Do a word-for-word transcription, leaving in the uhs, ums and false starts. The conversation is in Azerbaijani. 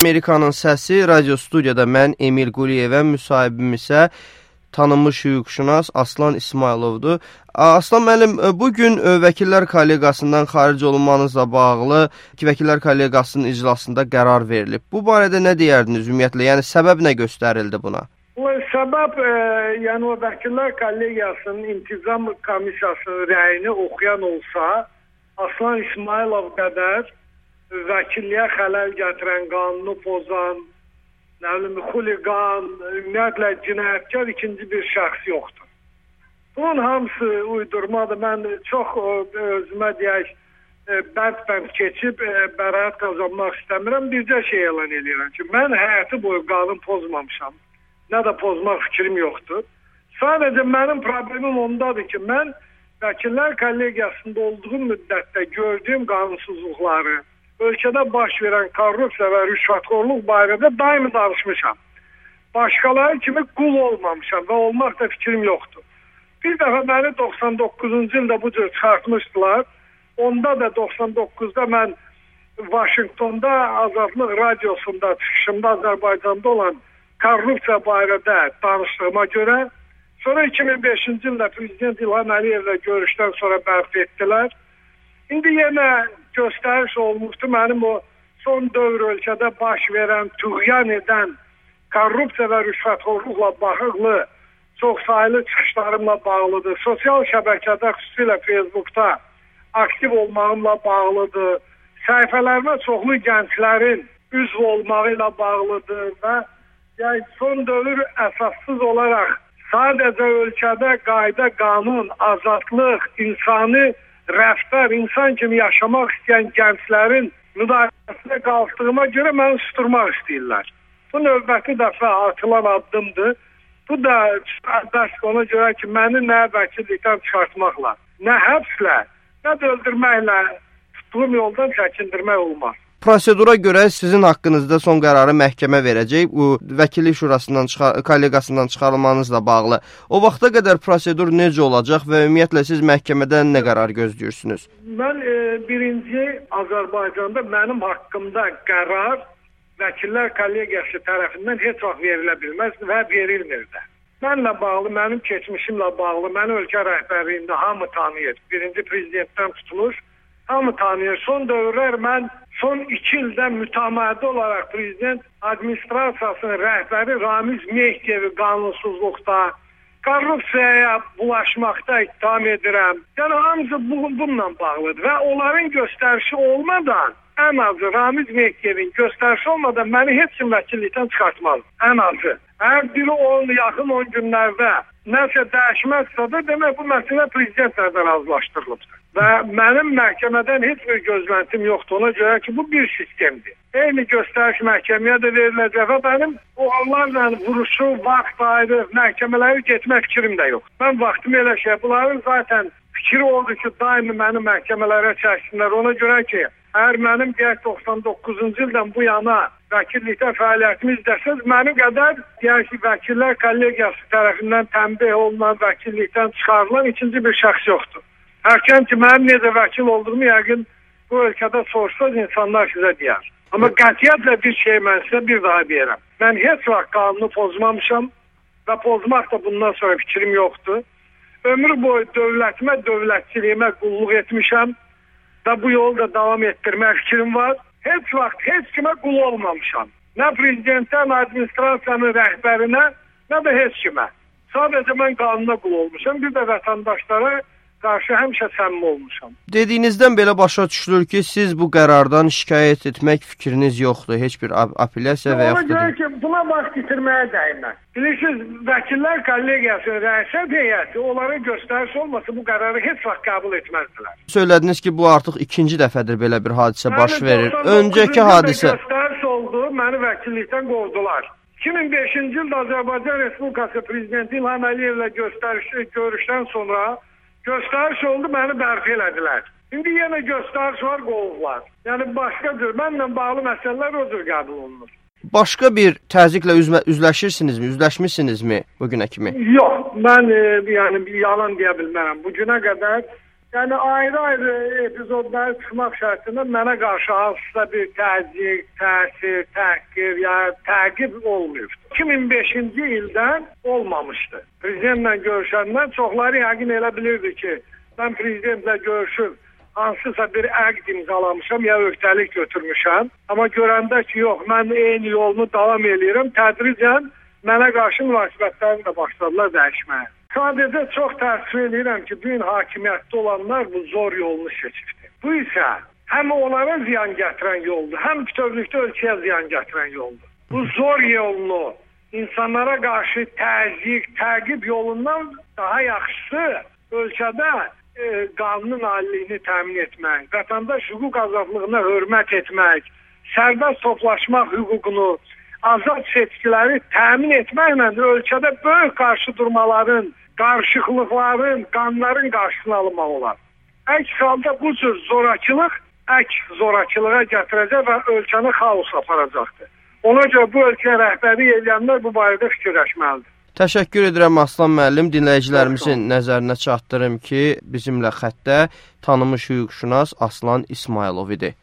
Amerikanın səsi radio studiyada mən Emil Quliyevəm, müsahibim isə tanınmış hüquqşünas Aslan İsmayılovdur. Aslan müəllim, bugün Vəkillər Kolleqiyasından xaric olunmanızla bağlı ki, Vəkillər Kolleqiyasının iclasında qərar verilib. Bu barədə nə deyərdiniz ümumiyyətlə? Yəni səbəb nə göstərildi buna? Bu səbəb, e, yəni o Vəkillər Kolleqiyasının İntizam Komissiyasının rəyini oxuyan olsa, Aslan İsmayılov qədər vəkilliyə xələl gətirən, qanunu pozan, nə bilim, xuliqan, ümumiyyətlə cinayətkar ikinci bir şəxs yoxdur. Bunun hamısı uydurmadır. Mən çox özümə deyək, bənd-bənd keçib bəraət qazanmaq istəmirəm. Bircə şey elan edirəm ki, mən həyatı boyu qanun pozmamışam. Nə də pozmaq fikrim yoxdur. Sadəcə mənim problemim ondadır ki, mən Vəkillər Kollegiyasında olduğum müddətdə gördüyüm qanunsuzluqları, ölkədə baş verən korrupsiya və rüşvətxorluq barədə daimi danışmışam. Başqaları kimi qul olmamışam və olmaq da fikrim yoxdur. Bir dəfə məni doxsan doqquzuncu ildə bu cür çıxartmışdılar. Onda da doxsan doqquzda mən Vaşinqtonda Azadlıq Radiosunda çıxışımda Azərbaycanda olan korrupsiya barədə danışdığıma görə, sonra iki min beşinci ildə Prezident İlham Əliyevlə görüşdən sonra bərpa etdilər. İndi yenə göstəriş olmuşdu mənim o son dövr ölkədə baş verən, tüğyan edən korrupsiya və rüşvətxorluqla bağlı çox sayılı çıxışlarımla bağlıdır. Sosial şəbəkədə, xüsusilə Facebookda aktiv olmağımla bağlıdır. Səhifələrimə çoxlu gənclərin üzv olmağı ilə bağlıdır və yəni, son dövr əsassız olaraq sadəcə ölkədə qayda, qanun, azadlıq, insani rəftar, insan kimi yaşamaq istəyən gənclərin müdafiəsinə qalxdığıma görə məni susturmaq istəyirlər. Bu növbəti dəfə atılan addımdır. Bu da dərs ona görə ki, məni nə vəkillikdən çıxartmaqla, nə həbslə, nə də öldürməklə tutduğum yoldan çəkindirmək olmaz. Prosedura görə sizin haqqınızda son qərarı məhkəmə verəcək. Bu Vəkillik Şurasından, kolleqiyasından çıxarılmanızla bağlı. O vaxta qədər prosedur necə olacaq və ümumiyyətlə siz məhkəmədən nə qərar gözləyirsiniz? Mən e, birinci Azərbaycanda mənim haqqımda qərar Vəkillər Kollegiyası tərəfindən heç vaxt verilə bilməz və verilmir də. Mənlə bağlı, mənim keçmişimlə bağlı, məni ölkə rəhbərliyində hamı tanıyır. Birinci prezidentdən tutulur, hamı tanıyır. Son dövrlər mən son iki ildə mütəmadi olaraq prezident administrasiyasının rəhbəri Ramiz Mehdiyevi qanunsuzluqda, korrupsiyaya bulaşmaqda ittiham edirəm. Yəni hamısı bu, bununla bağlıdır və onların göstərişi olmadan, ən azı Ramiz Mehdiyevin göstərişi olmadan məni heç kim vəkillikdən çıxartmaz. Ən azı. Əgər biri on, yaxın on günlərdə nəsə dəyişməzsə də demək bu məsələ prezidentlərdən razılaşdırılıbdır. Və mənim məhkəmədən heç bir gözləntim yoxdur. Ona görə ki, bu bir sistemdir. Eyni göstəriş məhkəməyə də veriləcək və mənim o onlarla vuruşu, vaxt ayrı, məhkəmələri getmək fikrim də yox. Mən vaxtımı elə şey, bunların zaten fikri oldu ki, daimi məni məhkəmələrə çəksinlər. Ona görə ki, əgər mənim deyək doxsan doqquzuncu ildən bu yana vəkillikdə fəaliyyətimi izləsəz, mənim qədər deyək ki, Vəkillər Kollegiyası tərəfindən tənbih olunan vəkillikdən çıxarılan ikinci bir şəxs yoxdur. Hərkən ki, mənim necə vəkil olduğumu yəqin bu ölkədə sorsaz insanlar sizə deyər. Amma qətiyyətlə bir şey mən sizə bir daha deyirəm. Mən heç vaxt qanunu pozmamışam və pozmaq da bundan sonra fikrim yoxdur. Ömür boyu dövlətimə, dövlətçiliyimə qulluq etmişəm və bu yolu da davam etdirmək fikrim var. Heç vaxt heç kimə qul olmamışam. Nə prezidentdən, administrasiyanın rəhbərinə, nə də heç kimə. Sadəcə mən qanuna qul olmuşam. Bir də vətəndaşlara qarşı həmişə səmimi olmuşam. Dediyinizdən belə başa düşülür ki, siz bu qərardan şikayət etmək fikriniz yoxdur. Heç bir apellyasiya və yaxud da... Ona görə ki, buna vaxt itirməyə dəyməz. Bilirsiniz, Vəkillər Kollegiyasının rəisət heyəti onlara göstəriş olmasa bu qərarı heç vaxt qəbul etməzdilər. Söylədiniz ki, bu artıq ikinci dəfədir belə bir hadisə baş verir. Öncəki hadisə... Göstəriş oldu, məni vəkillikdən qovdular. iki min beşinci ildə Azərbaycan Respublikası Prezidenti İlham Əliyevlə görüşdən sonra göstəriş oldu, məni bərpa elədilər. İndi yenə göstəriş var, qovublar. Yəni başqa cür, mənlə bağlı məsələlər o cür qəbul olunur. Başqa bir təzyiqlə üzmə, üzləşirsinizmi, üzləşmisinizmi bugünə kimi? Yox, mən e, yəni yalan deyə bilmərəm. Bugünə qədər Yəni ayrı-ayrı epizodları çıxmaq şərtində mənə qarşı hansısa bir təzyiq, təsir, təhqir, ya təqib olmayıb. iki min beşinci ildən olmamışdı. Prezidentlə görüşəndən çoxları yəqin elə bilirdi ki, mən prezidentlə görüşüb hansısa bir əqd imzalamışam ya öhdəlik götürmüşəm. Amma görəndə ki, yox, mən eyni yolunu davam edirəm, tədricən mənə qarşı münasibətlərini də başladılar dəyişməyə. Sadəcə çox təəssüf edirəm ki, bu gün hakimiyyətdə olanlar bu zor yolunu seçibdir. Bu isə həm onlara ziyan gətirən yoldur, həm bütövlükdə ölkəyə ziyan gətirən yoldur. Bu zor yolunu insanlara qarşı təzyiq, təqib yolundan daha yaxşısı ölkədə e, qanunun aliliyini təmin etmək, vətəndaş hüquq azadlığına hörmət etmək, sərbəst toplaşmaq hüququnu, azad seçkiləri təmin etməklə ölkədə böyük qarşı durmaların, qarışıqlıqların, qanların qarşısını alınmaq olar. Əks halda bu cür zorakılıq əks zorakılığa gətirəcək və ölkəni xaos aparacaqdır. Ona görə bu ölkə rəhbəri edənlər bu barədə fikirləşməlidir. Təşəkkür edirəm Aslan müəllim. Dinləyicilərimizin nəzərinə çatdırım ki, bizimlə xəttə tanınmış hüquqşünas Aslan İsmayılov idi.